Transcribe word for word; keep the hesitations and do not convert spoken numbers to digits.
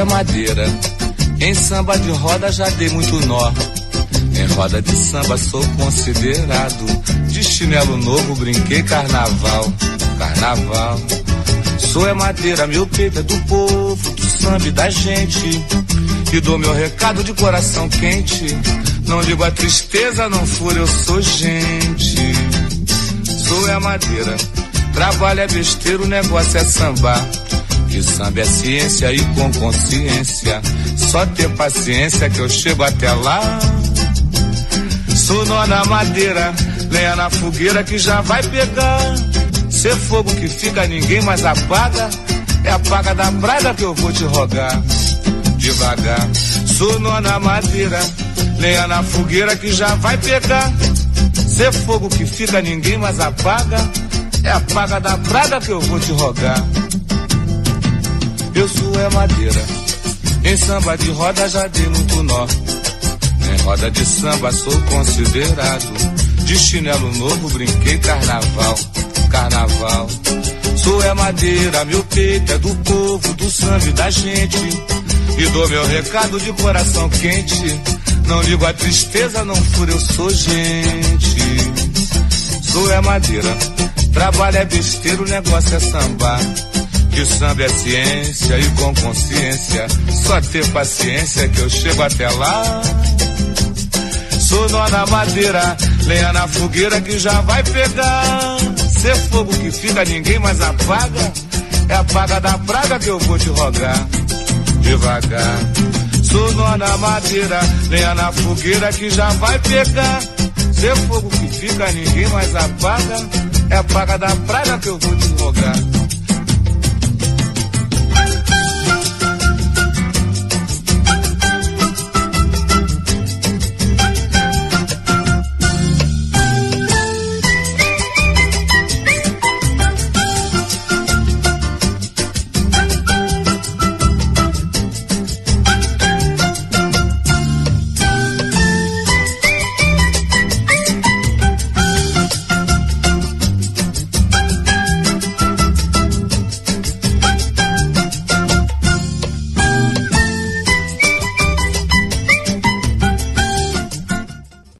é madeira. Em samba de roda já dei muito nó. Em roda de samba sou considerado. De chinelo novo brinquei carnaval. Carnaval. Sou é madeira, meu peito é do povo, do samba e da gente. E dou meu recado de coração quente. Não ligo a tristeza, não furo, eu sou gente. Sou é madeira. Trabalho é besteira, o negócio é sambar. Que samba é ciência e com consciência. Só ter paciência que eu chego até lá. Sou nó na madeira, lenha na fogueira que já vai pegar. Ser fogo que fica, ninguém mais apaga. É a paga da praga que eu vou te rogar. Devagar. Sou nó na madeira, lenha na fogueira que já vai pegar. Ser fogo que fica, ninguém mais apaga. É a paga da praga que eu vou te rogar. Eu sou é madeira. Em samba de roda já dei muito nó. Em roda de samba sou considerado. De chinelo novo brinquei carnaval. Carnaval. Sou é madeira, meu peito é do povo, do samba e da gente. E dou meu recado de coração quente. Não ligo a tristeza, não furo, eu sou gente. Sou é madeira. Trabalho é besteira, o negócio é sambar. Que samba é ciência e com consciência. Só ter paciência que eu chego até lá. Sou nó na madeira, lenha na fogueira que já vai pegar. Ser fogo que fica, ninguém mais apaga. É a paga da praga que eu vou te rogar. Devagar. Sou nó na madeira, lenha na fogueira que já vai pegar. Ser fogo que fica, ninguém mais apaga. É a paga da praga que eu vou te rogar.